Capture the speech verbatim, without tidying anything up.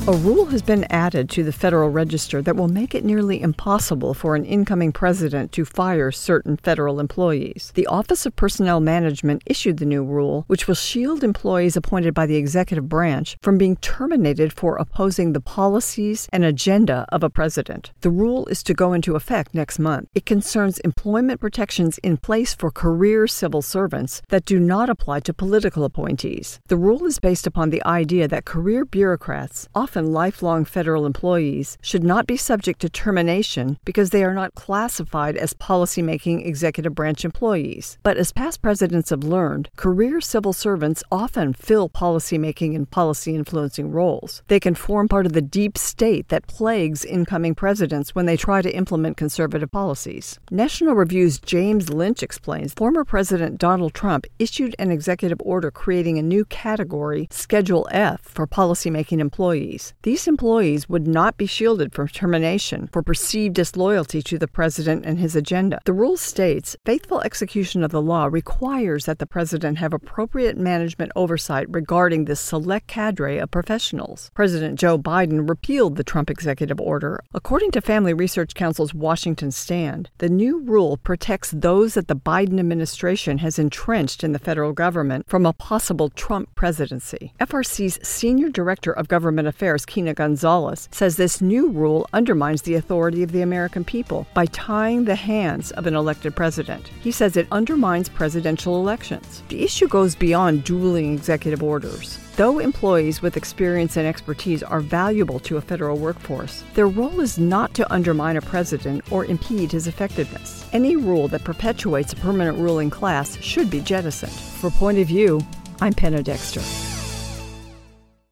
A rule has been added to the Federal Register that will make it nearly impossible for an incoming president to fire certain federal employees. The Office of Personnel Management issued the new rule, which will shield employees appointed by the executive branch from being terminated for opposing the policies and agenda of a president. The rule is to go into effect next month. It concerns employment protections in place for career civil servants that do not apply to political appointees. The rule is based upon the idea that career bureaucrats, often lifelong federal employees, should not be subject to termination because they are not classified as policymaking executive branch employees. But as past presidents have learned, career civil servants often fill policymaking and policy-influencing roles. They can form part of the deep state that plagues incoming presidents when they try to implement conservative policies. National Review's James Lynch explains former President Donald Trump issued an executive order creating a new category, Schedule F, for policymaking employees. These employees would not be shielded from termination for perceived disloyalty to the president and his agenda. The rule states, faithful execution of the law requires that the president have appropriate management oversight regarding this select cadre of professionals. President Joe Biden repealed the Trump executive order. According to Family Research Council's Washington Stand, the new rule protects those that the Biden administration has entrenched in the federal government from a possible Trump presidency. F R C's Senior Director of Government Affairs, Kina Gonzalez, says this new rule undermines the authority of the American people by tying the hands of an elected president. He says it undermines presidential elections. The issue goes beyond dueling executive orders. Though employees with experience and expertise are valuable to a federal workforce, their role is not to undermine a president or impede his effectiveness. Any rule that perpetuates a permanent ruling class should be jettisoned. For Point of View, I'm Penna Dexter.